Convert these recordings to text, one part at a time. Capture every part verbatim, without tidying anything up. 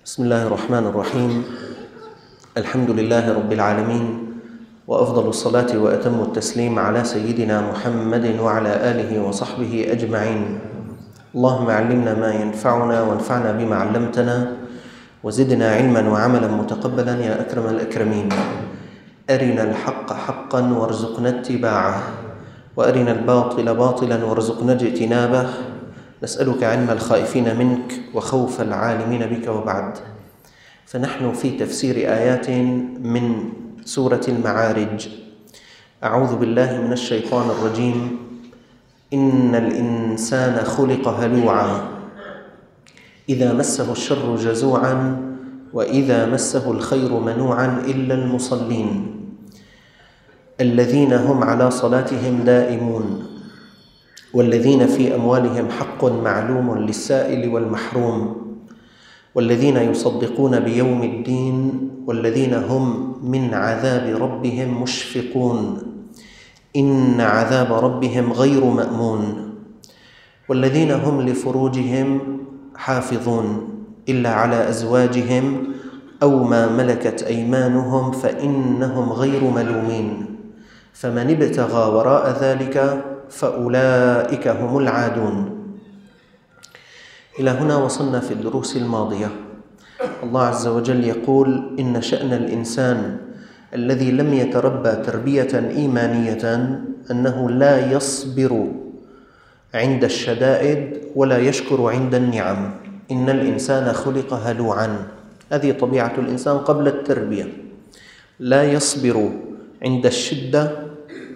بسم الله الرحمن الرحيم. الحمد لله رب العالمين، وأفضل الصلاة وأتم التسليم على سيدنا محمد وعلى آله وصحبه أجمعين. اللهم علمنا ما ينفعنا وانفعنا بما علمتنا وزدنا علما وعملا متقبلا يا أكرم الأكرمين. أرنا الحق حقا وارزقنا اتباعه، وأرنا الباطل باطلا وارزقنا اجتنابه. نسألك علم الخائفين منك وخوف العالمين بك. وبعد، فنحن في تفسير آيات من سورة المعارج. أعوذ بالله من الشيطان الرجيم. إن الإنسان خلق هلوعا إذا مسه الشر جزوعا وإذا مسه الخير منوعا إلا المصلين الذين هم على صلاتهم دائمون والذين في أموالهم حق معلوم للسائل والمحروم والذين يصدقون بيوم الدين والذين هم من عذاب ربهم مشفقون إن عذاب ربهم غير مأمون والذين هم لفروجهم حافظون إلا على أزواجهم أو ما ملكت أيمانهم فإنهم غير ملومين فمن ابتغى وراء ذلك فأولئك هم العادون. إلى هنا وصلنا في الدروس الماضية. الله عز وجل يقول: إن شأن الإنسان الذي لم يتربى تربية إيمانية أنه لا يصبر عند الشدائد ولا يشكر عند النعم. إن الإنسان خلق هلوعا، هذه طبيعة الإنسان قبل التربية، لا يصبر عند الشدة.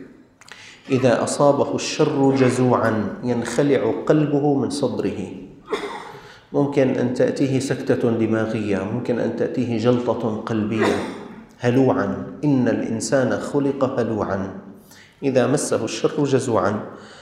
إذا أصابه الشر جزوعا ينخلع قلبه من صدره. ممكن أن تأتيه سكتة دماغية، ممكن أن تأتيه جلطة قلبية. هلوعا، إن الإنسان خلق هلوعا إذا مسه الشر جزوعا.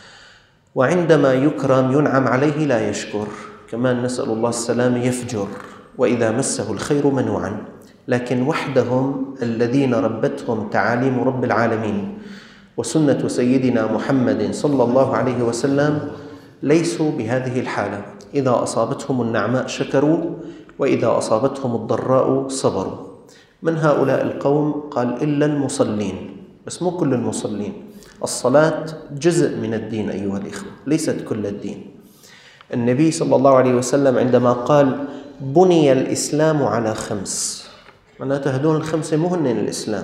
وعندما يكرم ينعم عليه لا يشكر، كمان نسأل الله السلام يفجر. وإذا مسه الخير منوعا. لكن وحدهم الذين ربتهم تعاليم رب العالمين وسنة سيدنا محمد صلى الله عليه وسلم ليسوا بهذه الحالة. إذا أصابتهم النعماء شكروا وإذا أصابتهم الضراء صبروا. من هؤلاء القوم؟ قال: إلا المصلين. بس مو كل المصلين. الصلاة جزء من الدين أيها الإخوة، ليست كل الدين. النبي صلى الله عليه وسلم عندما قال: بني الإسلام على خمس، معناته هدول الخمسة مو هن الإسلام.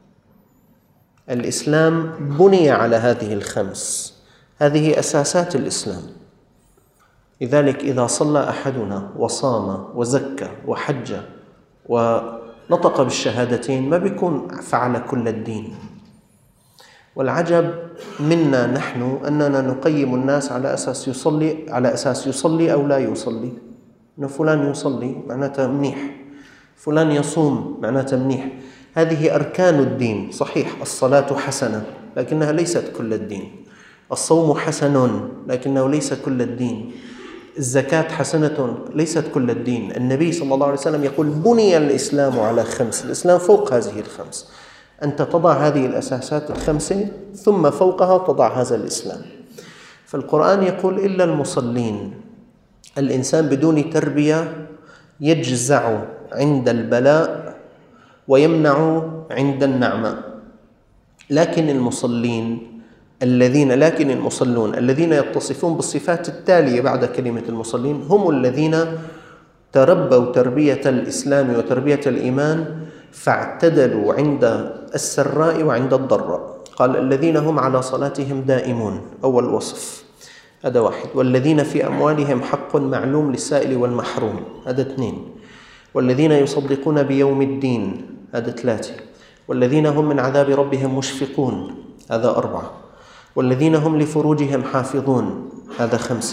الإسلام بني على هذه الخمس، هذه أساسات الإسلام. لذلك إذا صلى أحدنا وصام وزكى وحج ونطق بالشهادتين ما بيكون فعل كل الدين. والعجب منا نحن أننا نقيم الناس على أساس يصلي على أساس يصلي أو لا يصلي. إنه فلان يصلي معناته منيح، فلان يصوم معناته منيح. هذه أركان الدين. صحيح الصلاة حسنة لكنها ليست كل الدين. الصوم حسن لكنه ليس كل الدين. الزكاة حسنة ليست كل الدين. النبي صلى الله عليه وسلم يقول: بني الإسلام على خمس. الإسلام فوق هذه الخمس. أنت تضع هذه الأساسات الخمسة ثم فوقها تضع هذا الإسلام. فالقرآن يقول: إلا المصلين. الإنسان بدون تربية يجزع عند البلاء ويمنع عند النعمة. لكن المصلين الذين لكن المصلون الذين يتصفون بالصفات التالية بعد كلمة المصلين هم الذين تربوا تربية الإسلام وتربية الإيمان فاعتدلوا عند السراء وعند الضراء. قال: الذين هم على صلاتهم دائمون، أول وصف، هذا واحد. والذين في أموالهم حق معلوم للسائل والمحروم، هذا اثنين. والذين يصدقون بيوم الدين، هذا ثلاثة. والذين هم من عذاب ربهم مشفقون، هذا أربعة. والذين هم لفروجهم حافظون، هذا خمسة.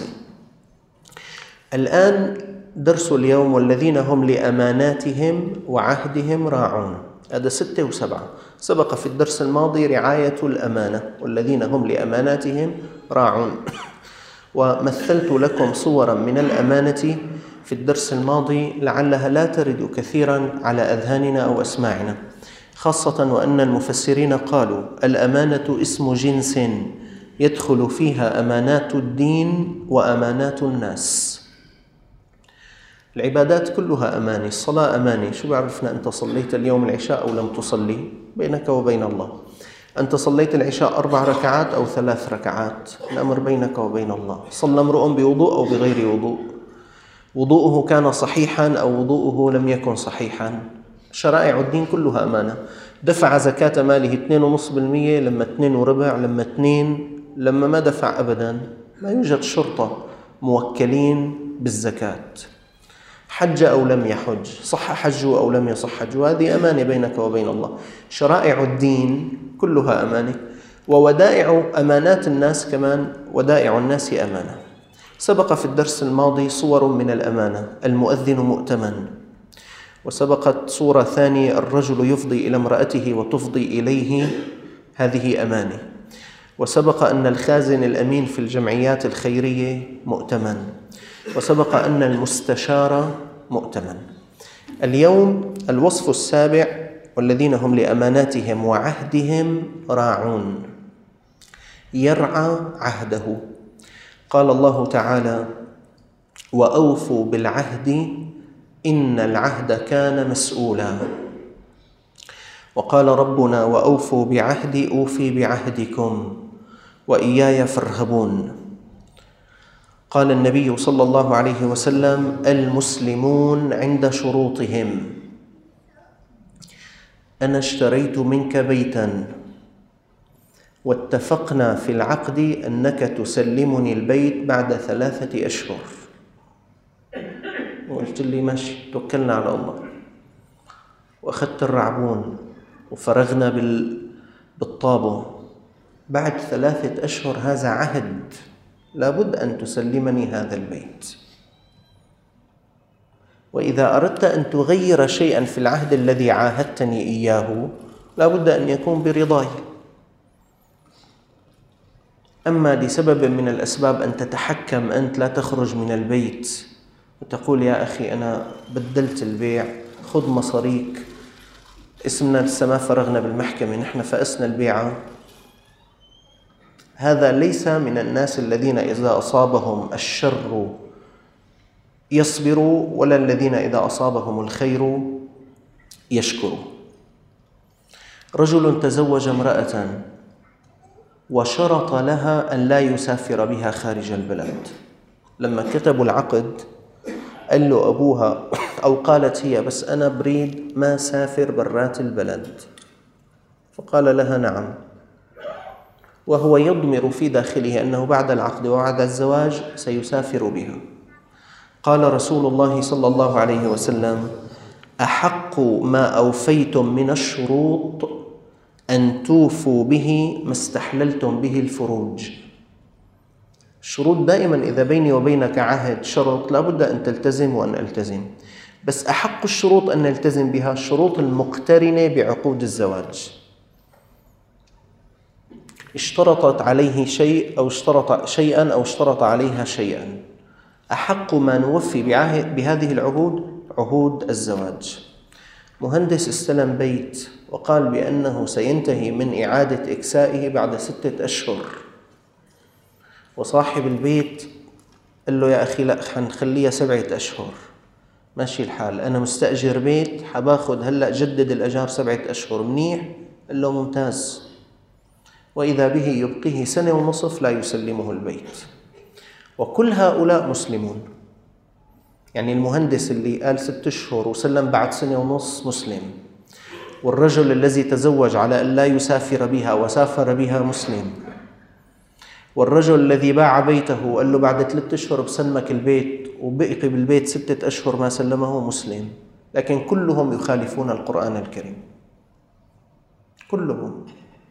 الآن درس اليوم: والذين هم لأماناتهم وعهدهم راعون، هذا ستة وسبعة. سبق في الدرس الماضي رعاية الأمانة، والذين هم لأماناتهم راعون. ومثلت لكم صورا من الأمانة في الدرس الماضي لعلها لا ترد كثيرا على أذهاننا أو أسماعنا، خاصة وأن المفسرين قالوا: الأمانة اسم جنس يدخل فيها أمانات الدين وأمانات الناس. العبادات كلها أماني. الصلاة أماني. شو بعرفنا أنت صليت اليوم العشاء أو لم تصلي؟ بينك وبين الله. أنت صليت العشاء أربع ركعات أو ثلاث ركعات، الأمر بينك وبين الله. صلى امرؤ بوضوء أو بغير وضوء، وضوءه كان صحيحا أو وضوءه لم يكن صحيحا. شرائع الدين كلها أمانة. دفع زكاة ماله اثنين فاصلة خمسة بالمئة، لما اثنين وربع، لما اثنين، لما ما دفع أبدا. ما يوجد شرطة موكلين بالزكاة. حج أو لم يحج، صح حجه أو لم يصح حجه، هذه أمانة بينك وبين الله. شرائع الدين كلها أمانة. وودائع أمانات الناس كمان، ودائع الناس أمانة. سبق في الدرس الماضي صور من الأمانة. المؤذن مؤتمن، وسبقت صورة ثانية الرجل يفضي إلى امرأته وتفضي إليه، هذه أمانة. وسبق أن الخازن الأمين في الجمعيات الخيرية مؤتمن، وسبق أن المستشار مؤتمن. اليوم الوصف السابع: والذين هم لأماناتهم وعهدهم راعون. يرعى عهده. قال الله تعالى: وأوفوا بالعهد إن العهد كان مسؤولا. وقال ربنا: وأوفوا بعهدي أوفي بعهدكم وإياي فارهبون. قال النبي صلى الله عليه وسلم: المسلمون عند شروطهم. أنا اشتريت منك بيتا واتفقنا في العقد أنك تسلمني البيت بعد ثلاثة أشهر. وقلت لي ماشي، توكلنا على الله، وأخذت الرعبون وفرغنا بالطابو. بعد ثلاثة أشهر هذا عهد، لابد أن تسلمني هذا البيت. وإذا أردت أن تغير شيئا في العهد الذي عاهدتني إياه، لابد أن يكون برضاي. أما لسبب من الأسباب أن تتحكم أنت، لا تخرج من البيت وتقول: يا أخي أنا بدلت البيع، خذ مصاريك، اسمنا لسه ما فرغنا بالمحكمة، نحن فأسنا البيعة. هذا ليس من الناس الذين إذا أصابهم الشر يصبروا، ولا الذين إذا أصابهم الخير يشكروا. رجل تزوج امرأة وشرط لها أن لا يسافر بها خارج البلد. لما كتبوا العقد قال له أبوها أو قالت هي: بس أنا بريد ما سافر برات البلد. فقال لها: نعم. وهو يضمر في داخله أنه بعد العقد وبعد الزواج سيسافر بها. قال رسول الله صلى الله عليه وسلم: أحق ما أوفيتم من الشروط أن توفوا به ما استحللتم به الفروج. الشروط دائما إذا بيني وبينك عهد شرط لابد أن تلتزم وأن ألتزم، بس أحق الشروط أن نلتزم بها الشروط المقترنة بعقود الزواج. اشترطت عليه شيء أو اشترط شيئا أو اشترط عليها شيئا، أحق ما نوفي بهذه العهود عهود الزواج. مهندس استلم بيت وقال بأنه سينتهي من إعادة إكسائه بعد ستة أشهر، وصاحب البيت قال له: يا أخي لا، حنخليها سبعة أشهر. ماشي الحال، أنا مستأجر بيت حباخد هلأ جدد الأجار سبعة أشهر. منيح؟ قال له: ممتاز. وإذا به يبقيه سنة ونصف لا يسلمه البيت. وكل هؤلاء مسلمون. يعني المهندس اللي قال ست أشهر وسلم بعد سنة ونص مسلم، والرجل الذي تزوج على أن لا يسافر بها وسافر بها مسلم، والرجل الذي باع بيته وقال له بعد ثلاثة أشهر بسلمك البيت وبقي بالبيت ستة أشهر ما سلمه مسلم. لكن كلهم يخالفون القرآن الكريم، كلهم.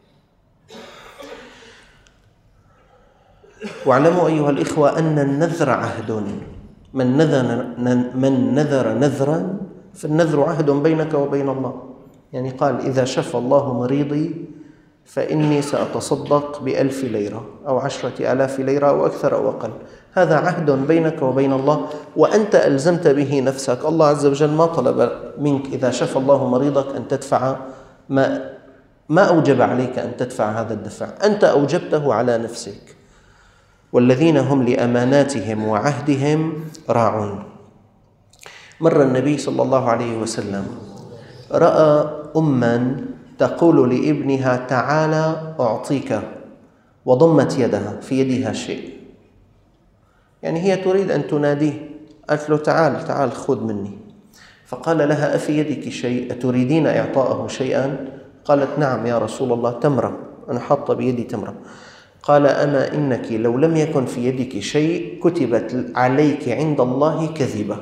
واعلموا أيها الإخوة أن النذر عهد. من نذر من نذر نذرا فالنذر عهد بينك وبين الله. يعني قال: إذا شفى الله مريضي فإني سأتصدق بألف ليرة أو عشرة آلاف ليرة أو أكثر أو أقل. هذا عهد بينك وبين الله، وأنت ألزمت به نفسك. الله عز وجل ما طلب منك إذا شفى الله مريضك أن تدفع ما ما أوجب عليك أن تدفع هذا الدفع، أنت أوجبته على نفسك. والذين هم لأماناتهم وعهدهم راعون. مر النبي صلى الله عليه وسلم رأى أما تقول لابنها تعالى أعطيك، وضمت يدها، في يدها شيء، يعني هي تريد أن تناديه، قالت له تعال تعال خذ مني. فقال لها أفي يدك شيء؟ أتريدين إعطاءه شيئا؟ قالت نعم يا رسول الله، تمرة، أنا حاطة بيدي تمرة. قال أما إنك لو لم يكن في يدك شيء كتبت عليك عند الله كذبة.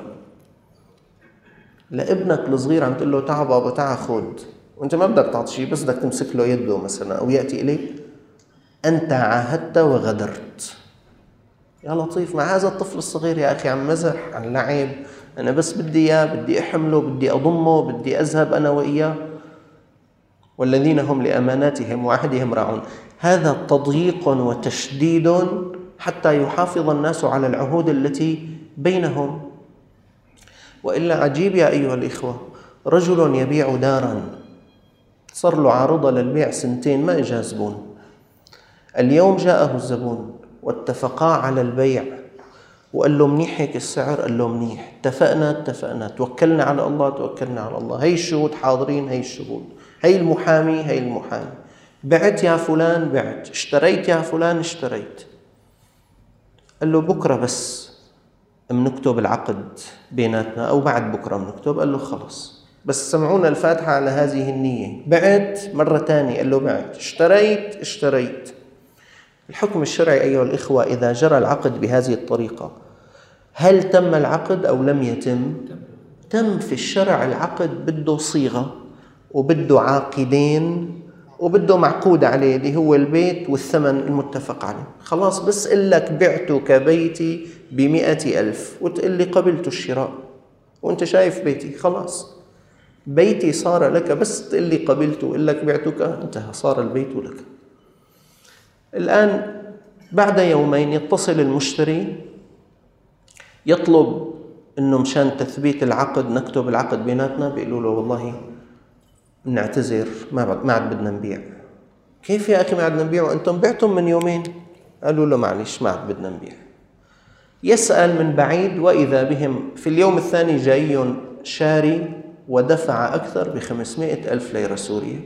لابنك الصغير عم تقول له تعال بابا تعال خذ، وانت ما بدك تعطي شيء، بس بدك تمسك له يده مثلا أو يأتي إليك، أنت عاهدت وغدرت. يا لطيف مع هذا الطفل الصغير يا أخي، عم مزح عن لعب، أنا بس بدي إياه، بدي أحمله، بدي أضمه، بدي أذهب أنا وإياه. والذين هم لأماناتهم وعهدهم راعون. هذا تضييق وتشديد حتى يحافظ الناس على العهود التي بينهم. وإلا عجيب يا أيها الإخوة، رجل يبيع دارا صار له عارضة للبيع سنتين ما إجا زبون، اليوم جاءه الزبون واتفقا على البيع وقال له منيح هيك السعر، قال له منيح، اتفقنا اتفقنا، توكلنا على الله توكلنا على الله، هي الشهود حاضرين، هي الشهود، هي المحامي هي المحامي، بعت يا فلان بعت، اشتريت يا فلان اشتريت. قال له بكرة بس منكتب العقد بيناتنا أو بعد بكرة منكتب. قال له خلص بس سمعونا الفاتحة على هذه النية. بعت مرة تانية، قال له بعت، اشتريت اشتريت. الحكم الشرعي أيها الإخوة إذا جرى العقد بهذه الطريقة، هل تم العقد أو لم يتم؟ تم. في الشرع العقد بده صيغة وبده عاقدين وبده معقود عليه اللي هو البيت والثمن المتفق عليه. خلاص بس قل لك بعتك بيتي بمئة ألف وتقول لي قبلت الشراء وانت شايف بيتي، خلاص بيتي صار لك، بس تقول لي قبلت وقل لك بعتك، انتهى، صار البيت لك. الآن بعد يومين يتصل المشتري يطلب انه مشان تثبيت العقد نكتب العقد بيناتنا، بيقولوا له والله نعتذر ما بعد ما عاد بدنا نبيع. كيف يا اخي ما عاد نبيع وانتم بعتم من يومين؟ قالوا له معلش ما عاد بدنا نبيع. يسأل من بعيد واذا بهم في اليوم الثاني جاي شاري ودفع اكثر بخمسمائة الف ليرة سورية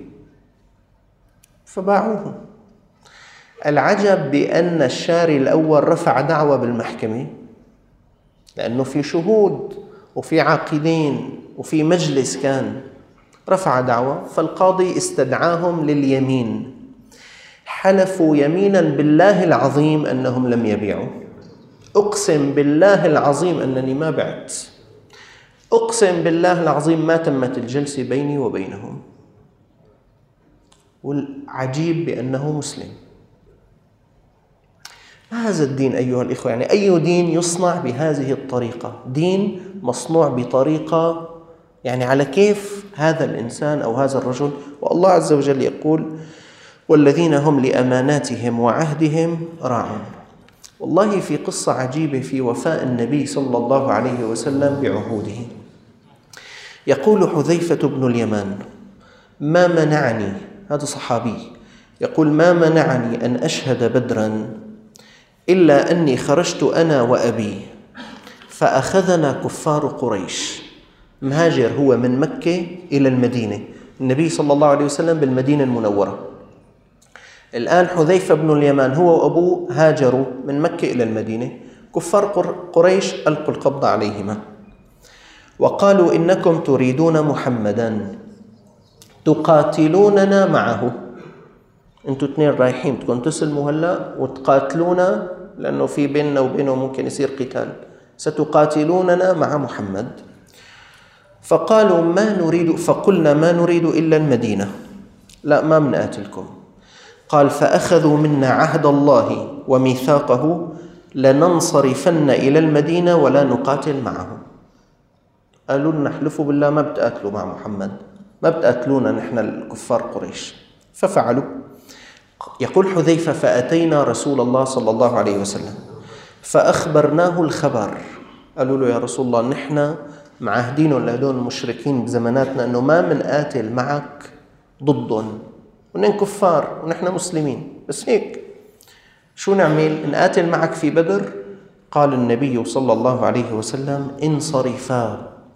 فباعوه. العجب بأن الشاري الأول رفع دعوى بالمحكمة لأنه في شهود وفي عاقدين وفي مجلس، كان رفع دعوى، فالقاضي استدعاهم لليمين، حلفوا يمينا بالله العظيم أنهم لم يبيعوا، أقسم بالله العظيم أنني ما بعت، أقسم بالله العظيم ما تمت الجلسة بيني وبينهم. والعجيب بأنه مسلم. ما هذا الدين أيها الإخوة؟ يعني أي دين يصنع بهذه الطريقة؟ دين مصنوع بطريقة يعني على كيف هذا الإنسان أو هذا الرجل. والله عز وجل يقول والذين هم لأماناتهم وعهدهم راعون. والله في قصة عجيبة في وفاء النبي صلى الله عليه وسلم بعهوده. يقول حذيفة بن اليمان ما منعني، هذا صحابي يقول ما منعني أن أشهد بدرا إلا أني خرجت أنا وأبي فأخذنا كفار قريش. مهاجر هو من مكة إلى المدينة، النبي صلى الله عليه وسلم بالمدينة المنورة. الآن حذيفة بن اليمان هو وأبوه هاجروا من مكة إلى المدينة، كفار قريش ألقوا القبض عليهما وقالوا إنكم تريدون محمدا تقاتلوننا معه، أنتوا اثنين رايحين بدكم تسلموا هلا وتقاتلونا لأنه في بيننا وبينه ممكن يصير قتال، ستقاتلوننا مع محمد. فقالوا ما نريد، فقلنا ما نريد إلا المدينة، لا ما منقاتلكم. قال فأخذوا منا عهد الله وميثاقه لننصرفن إلى المدينة ولا نقاتل معه. قالوا لنا احلفوا بالله ما بتقاتلوا مع محمد، ما بتقاتلونا نحن الكفار قريش. ففعلوا. يقول حذيفة فأتينا رسول الله صلى الله عليه وسلم فأخبرناه الخبر. قالوا له يا رسول الله نحن معاهدين لهدول المشركين بزماناتنا أنه ما منقاتل معك ضدهم، ونحن كفار ونحن مسلمين، بس هيك شو نعمل؟ نقاتل معك في بدر؟ قال النبي صلى الله عليه وسلم انصرفا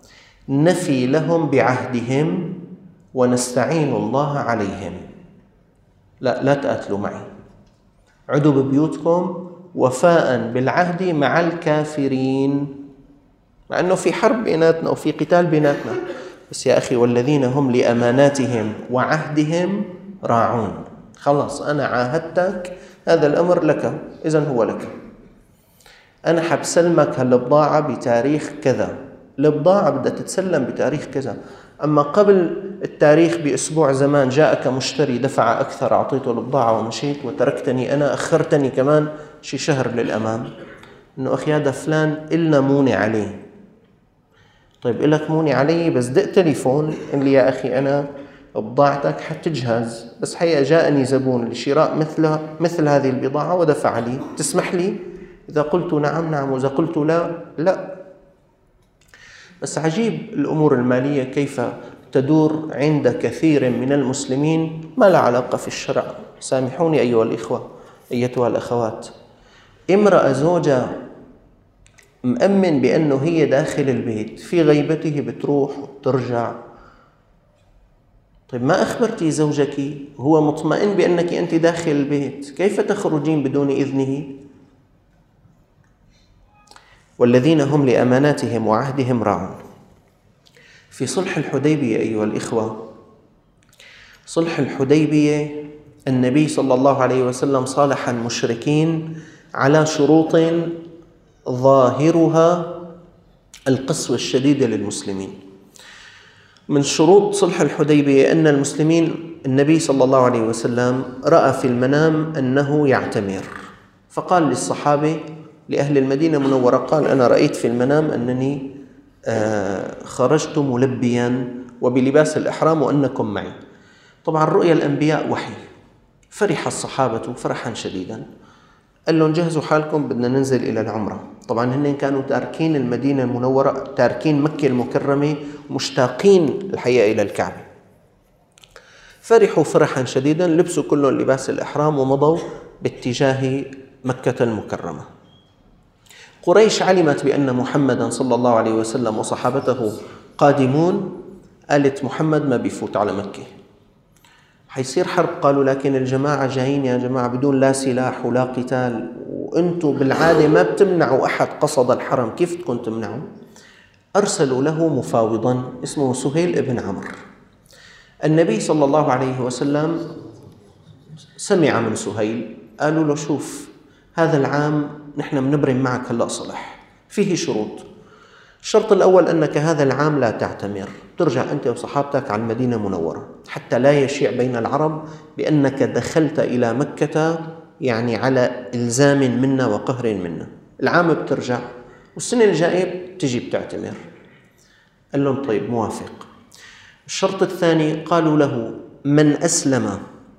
نفي لهم بعهدهم ونستعين الله عليهم. لا لا تقاتلوا معي، عدوا ببيوتكم وفاء بالعهد مع الكافرين، مع أنه في حرب بيناتنا وفي قتال بيناتنا، بس يا أخي والذين هم لأماناتهم وعهدهم راعون. خلاص أنا عاهدتك، هذا الأمر لك، إذن هو لك. أنا حبسلمك هالبضاعة بتاريخ كذا، البضاعة بدها تتسلم بتاريخ كذا، أما قبل التاريخ بأسبوع زمان جاءك مشتري دفع أكثر، أعطيته البضاعة ومشيت وتركتني أنا، أخرتني كمان شي شهر للأمام، إنه أخي هذا فلان إلنا موني عليه. طيب إلك موني علي، بس دق تليفون قال لي يا أخي أنا بضاعتك حتجهز، بس حقيقة جاءني زبون لشراء مثل مثل هذه البضاعة ودفع لي، تسمح لي؟ إذا قلت نعم نعم، وإذا قلت لا لا. بس عجيب الأمور المالية كيف تدور عند كثير من المسلمين ما لا علاقة في الشرع. سامحوني أيها الإخوة أيتها الأخوات، امرأة زوجة مأمن بأنه هي داخل البيت، في غيبته بتروح وترجع. طيب ما أخبرتي زوجك هو مطمئن بأنك أنت داخل البيت، كيف تخرجين بدون إذنه؟ والذين هم لأماناتهم وعهدهم راعون. في صلح الحديبية أيها الإخوة، صلح الحديبية النبي صلى الله عليه وسلم صالح المشركين على شروط ظاهرها القسوة الشديدة للمسلمين. من شروط صلح الحديبية أن المسلمين، النبي صلى الله عليه وسلم رأى في المنام أنه يعتمر، فقال للصحابة لأهل المدينة المنورة، قال أنا رأيت في المنام أنني خرجت ملبيا وبلباس الإحرام وأنكم معي. طبعا رؤيا الأنبياء وحي. فرح الصحابة فرحا شديدا، قال لهم جهزوا حالكم بدنا ننزل إلى العمرة. طبعا هن كانوا تاركين المدينة المنورة، تاركين مكة المكرمة، مشتاقين الحقيقة إلى الكعبة. فرحوا فرحا شديدا، لبسوا كلهم لباس الإحرام ومضوا باتجاه مكة المكرمة. قريش علمت بأن محمدا صلى الله عليه وسلم وصحابته قادمون، قالت محمد ما بيفوت على مكة، حيصير حرب. قالوا لكن الجماعة جايين يا جماعة بدون لا سلاح ولا قتال، وأنتم بالعادة ما بتمنعوا أحد قصد الحرم، كيف تكون تمنعوا؟ أرسلوا له مفاوضا اسمه سهيل ابن عمرو. النبي صلى الله عليه وسلم سمع من سهيل، قالوا له شوف هذا العام نحن بنبرم معك هلأ صلح، فيه شروط. الشرط الأول أنك هذا العام لا تعتمر، ترجع أنت وصحابتك على المدينة المنورة، حتى لا يشيع بين العرب بأنك دخلت إلى مكة يعني على إلزام منا وقهر منا. العام بترجع والسنة الجاية بتجي بتعتمر. قال لهم طيب موافق. الشرط الثاني قالوا له من أسلم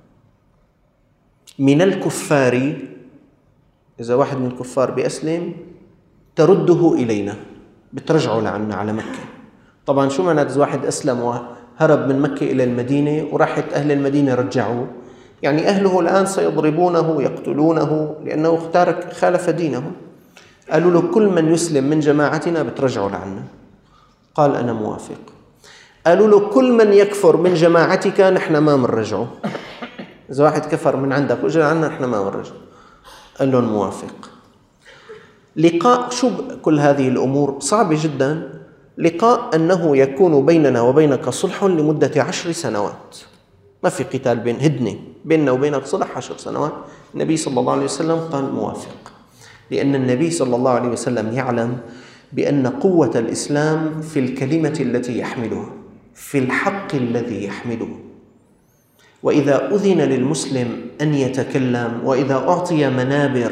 من الكفار، إذا واحد من الكفار بأسلم ترده إلينا، بترجعوا لعنا على مكة. طبعا شو معنى إذا واحد أسلم وهرب من مكة إلى المدينة وراحت أهل المدينة رجعوه؟ يعني أهله الآن سيضربونه يقتلونه لأنه اختار خالف دينهم. قالوا له كل من يسلم من جماعتنا بترجعوا لعنا. قال أنا موافق. قالوا له كل من يكفر من جماعتك نحن ما منرجعه، إذا واحد كفر من عندك وجل عنا نحن ما منرجعه. قال لهم موافق. لقاء، شو كل هذه الأمور صعبة جدا. لقاء أنه يكون بيننا وبينك صلح لمدة عشر سنوات، ما في قتال بين هدنة بيننا وبينك صلح عشر سنوات. النبي صلى الله عليه وسلم قال موافق، لأن النبي صلى الله عليه وسلم يعلم بأن قوة الإسلام في الكلمة التي يحملها، في الحق الذي يحمله. وإذا أذن للمسلم أن يتكلم، وإذا أعطي منابر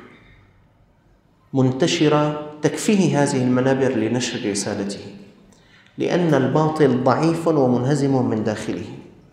منتشرة تكفيه هذه المنابر لنشر رسالته، لأن الباطل ضعيف ومنهزم من داخله.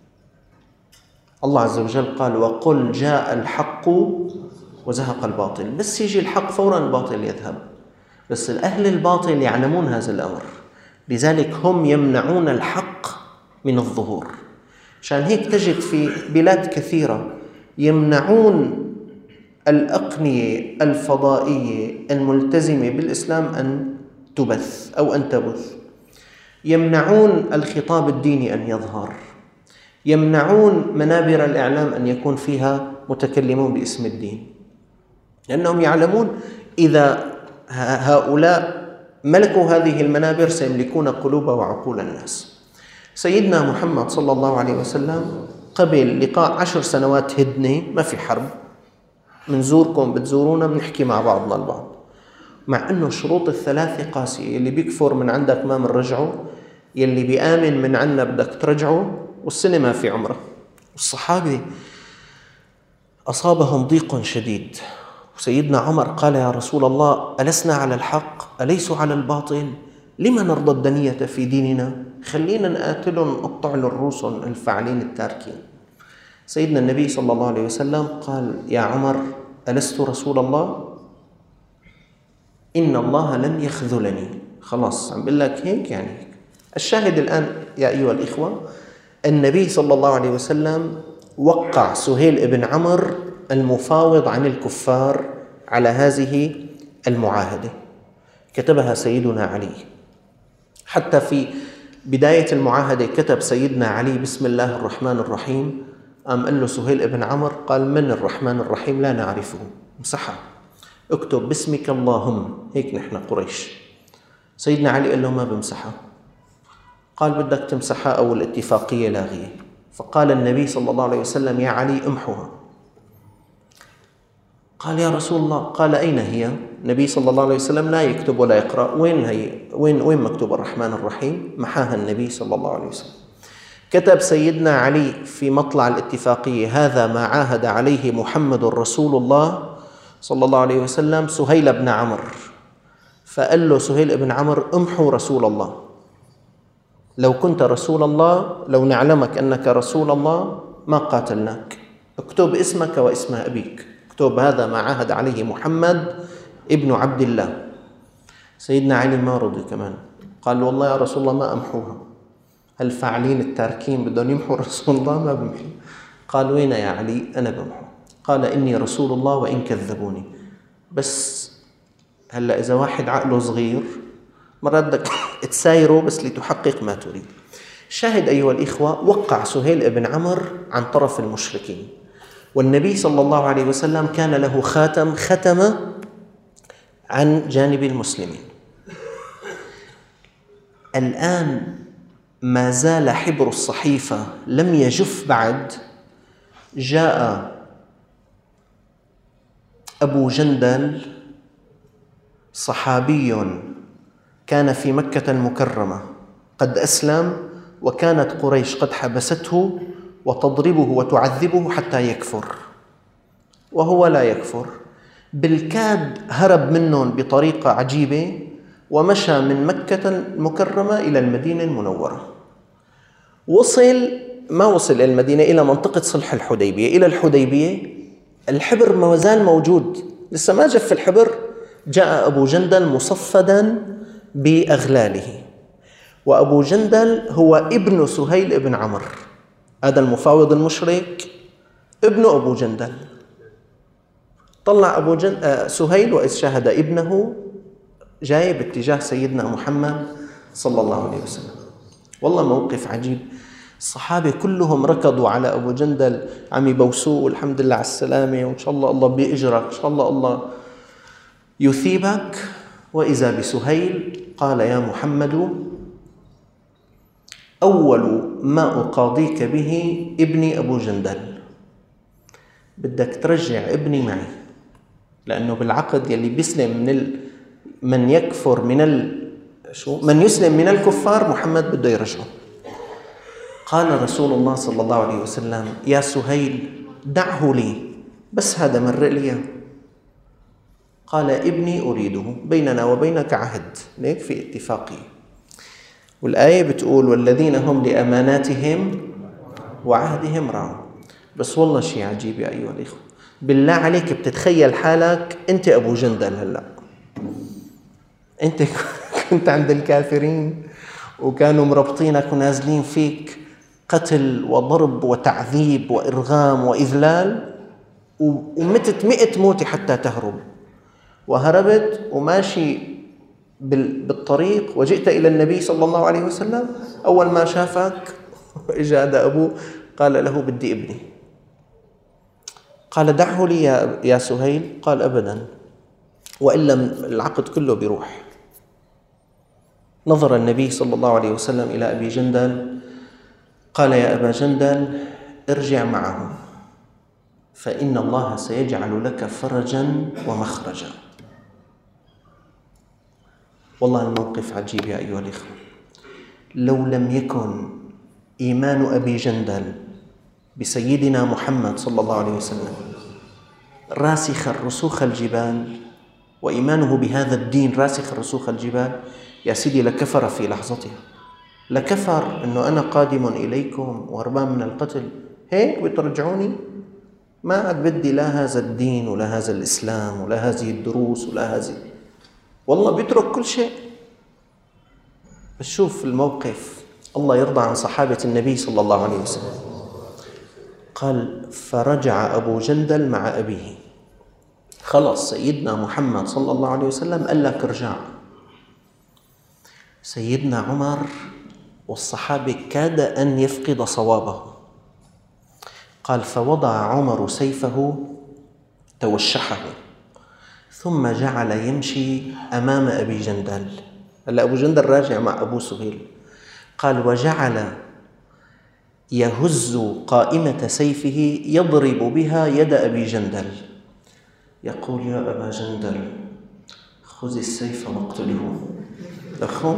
الله عز وجل قال وقل جاء الحق وزهق الباطل، بس يجي الحق فورا الباطل يذهب. بس أهل الباطل يعلمون هذا الأمر، لذلك هم يمنعون الحق من الظهور. عشان هيك تجد في بلاد كثيرة يمنعون الأقنية الفضائية الملتزمة بالإسلام أن تبث أو أن تبث. يمنعون الخطاب الديني أن يظهر، يمنعون منابر الإعلام أن يكون فيها متكلمون باسم الدين، لأنهم يعلمون إذا هؤلاء ملكوا هذه المنابر سيملكون قلوب وعقول الناس. سيدنا محمد صلى الله عليه وسلم قبل لقاء عشر سنوات هدنة، ما في حرب، منزوركم بتزورونا بنحكي مع بعضنا البعض، مع أنه شروط الثلاثة قاسية. يلي بيكفر من عندك ما منرجعه، يلي بيآمن من عنا بدك ترجعه، والسنة ما في عمره. والصحابة أصابهم ضيق شديد، وسيدنا عمر قال يا رسول الله ألسنا على الحق أليسوا على الباطل؟ لما نرضى الدنية في ديننا؟ خلينا نقاتلهم نقطع للروسهم الفاعلين التاركين. سيدنا النبي صلى الله عليه وسلم قال يا عمر ألست رسول الله؟ إن الله لم يخذلني. خلاص عم بقول لك هيك يعني هيك. الشاهد الآن يا أيها الإخوة، النبي صلى الله عليه وسلم وقع سهيل بن عمرو المفاوض عن الكفار على هذه المعاهدة، كتبها سيدنا علي. حتى في بداية المعاهدة كتب سيدنا علي بسم الله الرحمن الرحيم، قام قال له سهيل بن عمرو قال من الرحمن الرحيم؟ لا نعرفه. مسحها، اكتب باسمك اللهم، هيك نحن قريش. سيدنا علي قال له ما بمسحها. قال بدك تمسحها أو الاتفاقية لاغية. فقال النبي صلى الله عليه وسلم يا علي امحوها. قال يا رسول الله، قال أين هي؟ النبي صلى الله عليه وسلم لا يكتب ولا يقرأ، وين هي؟ وين وين مكتوب الرحمن الرحيم؟ محاها النبي صلى الله عليه وسلم. كتب سيدنا علي في مطلع الاتفاقية هذا ما عاهد عليه محمد رسول الله صلى الله عليه وسلم سهيل بن عمرو. فقال له سهيل بن عمرو امحو رسول الله، لو كنت رسول الله، لو نعلمك أنك رسول الله ما قاتلناك، اكتب اسمك واسم أبيك، اكتب هذا ما عاهد عليه محمد ابن عبد الله. سيدنا علي ما رضي كمان، قال والله يا رسول الله ما أمحوها، الفاعلين التاركين بدهم يمحوا رسول الله ما بمحي. قال وين يا علي؟ أنا بمحو. قال إني رسول الله وإن كذبوني. بس هلأ إذا واحد عقله صغير مرات بدك تسايره بس لتحقق ما تريد. شاهد أيها الإخوة، وقع سهيل بن عمرو عن طرف المشركين، والنبي صلى الله عليه وسلم كان له خاتم ختم عن جانب المسلمين. الآن ما زال حبر الصحيفة لم يجف بعد. جاء أبو جندل صحابي كان في مكة المكرمة قد أسلم، وكانت قريش قد حبسته وتضربه وتعذبه حتى يكفر، وهو لا يكفر. بالكاد هرب منهم بطريقة عجيبة ومشى من مكة المكرمة إلى المدينة المنورة. وصل ما وصل إلى المدينة، إلى منطقة صلح الحديبية. إلى الحديبية الحبر ما زال موجود، لسه ما جف الحبر. جاء أبو جندل مصفدا بأغلاله، وأبو جندل هو ابن سهيل بن عمرو، هذا المفاوض المشرك ابن أبو جندل. طلع أبو جندل سهيل وإذ شاهد ابنه جاي باتجاه سيدنا محمد صلى الله عليه وسلم. والله موقف عجيب. الصحابة كلهم ركضوا على أبو جندل عم يبوسوه والحمد لله على السلامة، وإن شاء الله الله بيأجرك، إن شاء الله الله يثيبك. وإذا بسهيل قال يا محمد أول ما أقاضيك به ابني أبو جندل، بدك ترجع ابني معي، لأنه بالعقد يلي بيسلم من ال... من يكفر من ال... شو من يسلم من الكفار محمد بده يرجعه. قال رسول الله صلى الله عليه وسلم يا سهيل دعه لي، بس هذا مر لي. قال ابني أريده، بيننا وبينك عهد، ليك في اتفاقية. والآية بتقول والذين هم لأماناتهم وعهدهم راعون. بس والله شيء عجيب يا أيها الإخوة، بالله عليك بتتخيل حالك أنت أبو جندل هلأ، أنت كنت عند الكافرين وكانوا مربطينك ونازلين فيك قتل وضرب وتعذيب وإرغام وإذلال، ومتت مئة موت حتى تهرب، وهربت وماشي بالطريق وجئت إلى النبي صلى الله عليه وسلم، أول ما شافك إجا هذا أبوه قال له بدي ابني. قال دعه لي يا سهيل. قال أبدا، وإلا العقد كله بيروح. نظر النبي صلى الله عليه وسلم إلى أبي جندل قال يا أبا جندل ارجع معه فإن الله سيجعل لك فرجا ومخرجا. والله الموقف عجيب يا أيها الإخوة. لو لم يكن إيمان أبي جندل بسيدنا محمد صلى الله عليه وسلم راسخ رسوخ الجبال، وإيمانه بهذا الدين راسخ رسوخ الجبال، يا سيدي لكفر في لحظتها. لكفر أنه أنا قادم إليكم وهربان من القتل، هيك بترجعوني؟ ما عاد بدي لا هذا الدين ولا هذا الإسلام ولا هذه الدروس ولا هذه، والله بيترك كل شيء. بس شوف الموقف، الله يرضى عن صحابة النبي صلى الله عليه وسلم. قال فرجع أبو جندل مع أبيه. خلص سيدنا محمد صلى الله عليه وسلم قال لك ارجع. سيدنا عمر والصحابة كاد أن يفقد صوابه. قال فوضع عمر سيفه توشحه ثم جعل يمشي أمام أبي جندل. هلا أبو جندل راجع مع أبو سهيل. قال وجعل يهز قائمة سيفه يضرب بها يد أبي جندل، يقول يا أبا جندل خذ السيف واقتله. أخو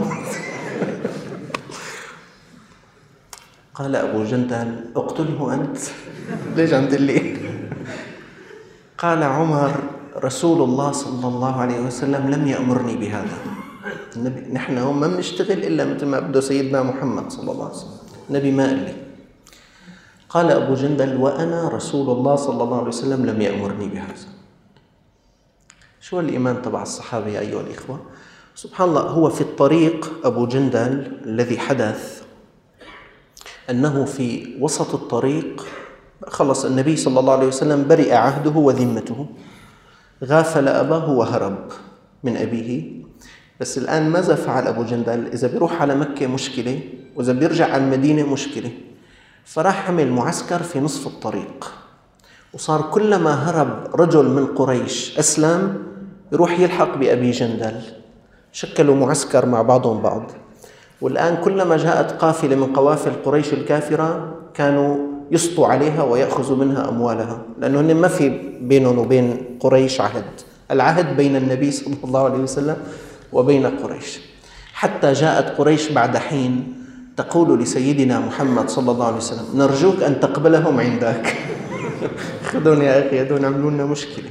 قال أبو جندل اقتله أنت، ليش عم تقلي؟ قال عمر رسول الله صلى الله عليه وسلم لم يأمرني بهذا. النبي نحن هم ما بنشتغل إلا مثل ما بده سيدنا محمد صلى الله عليه وسلم، النبي ما قال لي. قال أبو جندل وأنا رسول الله صلى الله عليه وسلم لم يأمرني بهذا. شو الإيمان تبع الصحابة يا أيها الإخوة؟ سبحان الله. هو في الطريق أبو جندل الذي حدث أنه في وسط الطريق خلص النبي صلى الله عليه وسلم برئ عهده وذمته، غافل أباه وهرب من أبيه. بس الآن ماذا فعل أبو جندل؟ إذا بيروح على مكة مشكلة، وإذا بيرجع على المدينة مشكلة. فراح عمل معسكر في نصف الطريق، وصار كلما هرب رجل من قريش أسلم يروح يلحق بأبي جندل. شكلوا معسكر مع بعضهم بعض. والآن كلما جاءت قافلة من قوافل قريش الكافرة كانوا يسطوا عليها ويأخذوا منها أموالها، لأنه ما في بينهم وبين قريش عهد، العهد بين النبي صلى الله عليه وسلم وبين قريش. حتى جاءت قريش بعد حين تقول لسيدنا محمد صلى الله عليه وسلم نرجوك أن تقبلهم عندك. خذون يا أخي، هذول عملوا لنا مشكلة.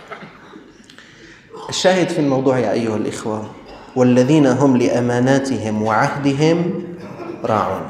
الشاهد في الموضوع يا أيها الإخوة والذين هم لأماناتهم وعهدهم راعون.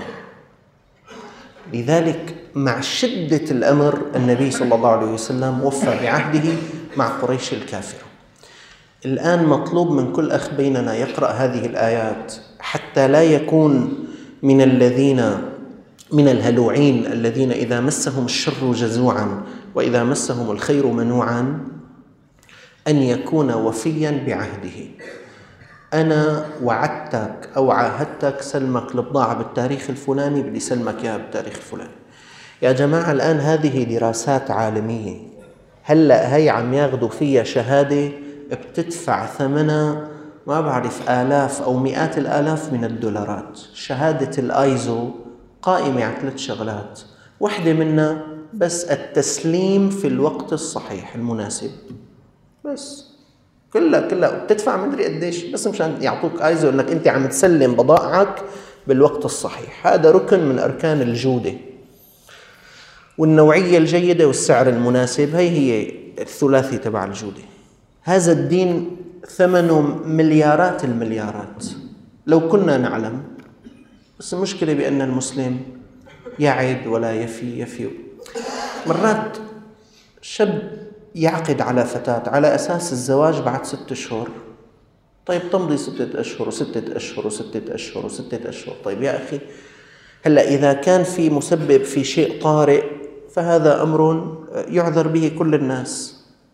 لذلك مع شدة الأمر النبي صلى الله عليه وسلم وفى بعهده مع قريش الكافرة. الآن مطلوب من كل أخ بيننا يقرأ هذه الآيات حتى لا يكون من الذين من الهلوعين الذين إذا مسهم الشر جزوعا وإذا مسهم الخير منوعا، أن يكون وفيا بعهده. أنا وعدتك أو عاهدتك سلمك البضاعة بالتاريخ الفلاني، بدي سلمك إياها بالتاريخ الفلاني. يا جماعة الآن هذه دراسات عالمية، هلأ هي عم ياخذوا فيها شهادة بتدفع ثمنها ما بعرف آلاف أو مئات الآلاف من الدولارات. شهادة الآيزو قائمة على ثلاث شغلات، واحدة منها بس التسليم في الوقت الصحيح المناسب، بس كلها كلها بتدفع مدري قديش بس مشان يعطوك آيزو انك انت عم تسلم بضائعك بالوقت الصحيح. هذا ركن من أركان الجودة، والنوعية الجيدة والسعر المناسب هي هي الثلاثي تبع الجودة. هذا الدين ثمنه مليارات المليارات لو كنا نعلم، بس المشكلة بأن المسلم يعد ولا يفي يفي. مرات شاب يعقد على فتاة على أساس الزواج بعد ستة أشهر. طيب تمضي ستة أشهر وستة أشهر وستة أشهر وستة أشهر. طيب يا أخي هلأ إذا كان في مسبب في شيء طارئ فهذا أمر يعذر به كل الناس،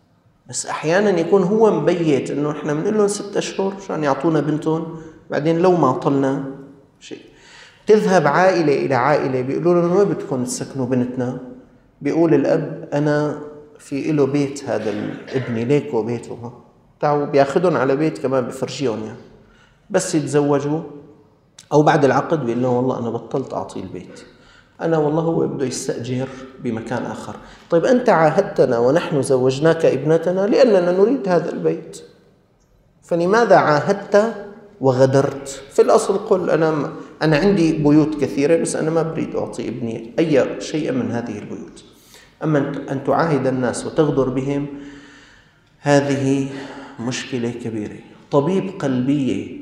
بس أحياناً يكون هو مبيت إنه إحنا بنقول لهم ست أشهر عشان يعطونا بنتهم، بعدين لو ما عطلنا شيء. تذهب عائلة إلى عائلة بيقولوا لهم وين بدكم تسكنوا بنتنا؟ بيقول الأب أنا في إله بيت هذا الابن ليكو بيته، تعالوا بياخدهم على بيت كمان بفرجيهم يعني. بس يتزوجوا أو بعد العقد بيقول لهم والله أنا بطلت أعطي البيت، أنا والله هو بده يستأجر بمكان آخر. طيب أنت عاهدتنا ونحن زوجناك ابنتنا لأننا نريد هذا البيت، فلماذا عاهدت وغدرت؟ في الأصل قل أنا أنا عندي بيوت كثيرة بس أنا ما بريد أعطي ابني أي شيء من هذه البيوت. أما أن تعاهد الناس وتغدر بهم هذه مشكلة كبيرة. طبيب قلبية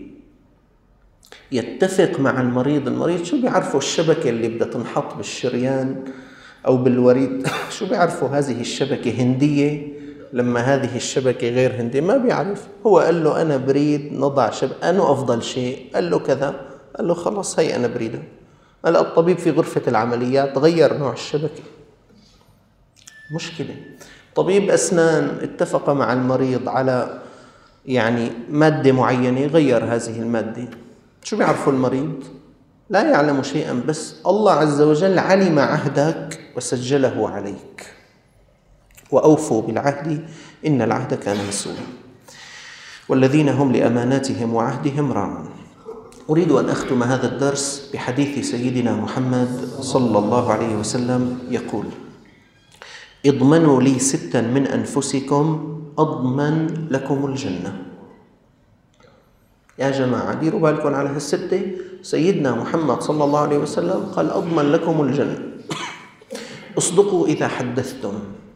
يتفق مع المريض، المريض شو بيعرفوا الشبكة اللي بدها تنحط بالشريان أو بالوريد شو بيعرفوا هذه الشبكة هندية لما هذه الشبكة غير هندية؟ ما بيعرف. هو قال له أنا بريد نضع شبكة، أنه أفضل شيء، قال له كذا، قال له خلاص هي أنا بريدها. هلا الطبيب في غرفة العمليات غير نوع الشبكة، مشكلة. طبيب أسنان اتفق مع المريض على يعني مادة معينة، غير هذه المادة. شو بيعرفوا المريض؟ لا يعلم شيئا، بس الله عز وجل علم عهدك وسجله عليك. وأوفوا بالعهد إن العهد كان مسؤولا والذين هم لأماناتهم وعهدهم راعون. أريد أن أختم هذا الدرس بحديث سيدنا محمد صلى الله عليه وسلم يقول: اضمنوا لي ستا من أنفسكم أضمن لكم الجنة. يا جماعة ديروا بالكم على هالستة، سيدنا محمد صلى الله عليه وسلم قال أضمن لكم الجنة. اصدقوا إذا حدثتم.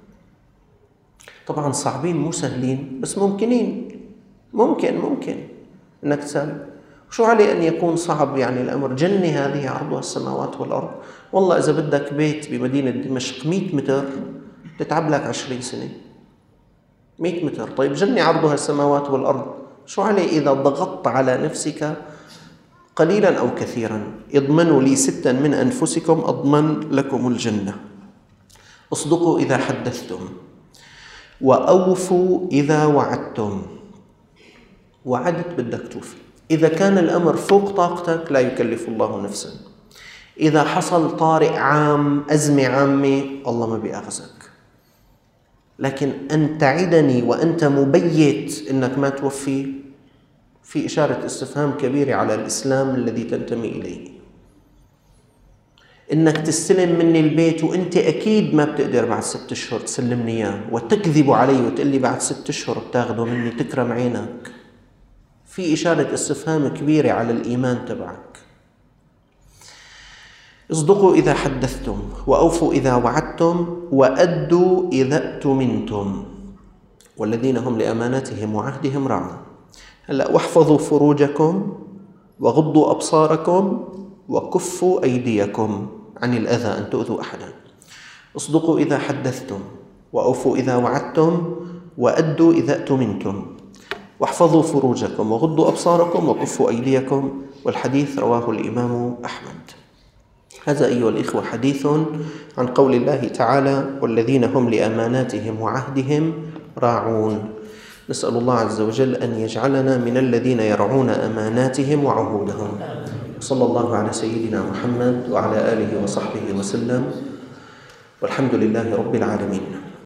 طبعا صعبين مو سهلين بس ممكنين، ممكن ممكن انك تسال. شو عليه ان يكون صعب يعني الامر؟ جنة هذه عرضها السماوات والارض. والله اذا بدك بيت بمدينة دمشق مئة متر تتعب لك عشرين سنة. مئة متر، طيب جنة عرضها السماوات والارض، شو عليه اذا ضغطت على نفسك قليلا او كثيرا؟ اضمنوا لي ستا من انفسكم اضمن لكم الجنة. اصدقوا اذا حدثتم وأوفوا إذا وعدتم. وعدت بدك توفي. إذا كان الأمر فوق طاقتك لا يكلف الله نفسا. إذا حصل طارئ عام، أزمة عامة، الله ما بيأخذك. لكن أن تعدني وأنت مبيت إنك ما توفي، في إشارة استفهام كبيرة على الإسلام الذي تنتمي إليه. إنك تستلم مني البيت وإنت أكيد ما بتقدر بعد ست أشهر تسلمني إياه، وتكذب علي وتقول لي بعد ست أشهر بتاخده مني، تكرم عينك. في إشارة استفهام كبيرة على الإيمان تبعك. اصدقوا إذا حدثتم وأوفوا إذا وعدتم وأدوا إذا اؤتمنتم والذين هم لأماناتهم وعهدهم راعون. هلا واحفظوا فروجكم وغضوا أبصاركم وكفوا أيديكم عن الأذى أن تؤذوا أحدا. اصدقوا إذا حدثتم وأوفوا إذا وعدتم وأدوا إذا اؤتمنتم واحفظوا فروجكم وغضوا أبصاركم وكفوا أيديكم. والحديث رواه الإمام أحمد. هذا أيها الإخوة حديث عن قول الله تعالى: والذين هم لأماناتهم وعهدهم راعون. نسأل الله عز وجل أن يجعلنا من الذين يرعون أماناتهم وعهودهم. صلى الله على سيدنا محمد وعلى آله وصحبه وسلم، والحمد لله رب العالمين.